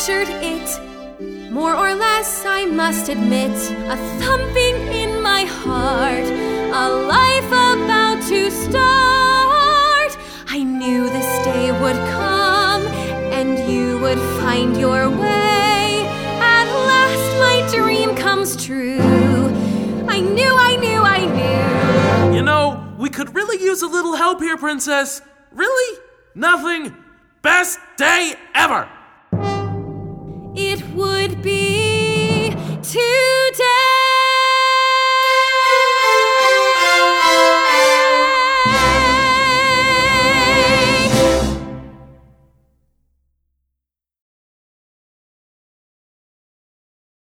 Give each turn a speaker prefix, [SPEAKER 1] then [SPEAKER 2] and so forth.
[SPEAKER 1] pictured it. More or less, I must admit, a thumping in my heart, a life about to start. I knew this day would come, and you would find your way. At last, my dream comes true. I knew.
[SPEAKER 2] You know, we could really use a little help here, Princess. Really? Nothing. Best day ever.
[SPEAKER 1] It would be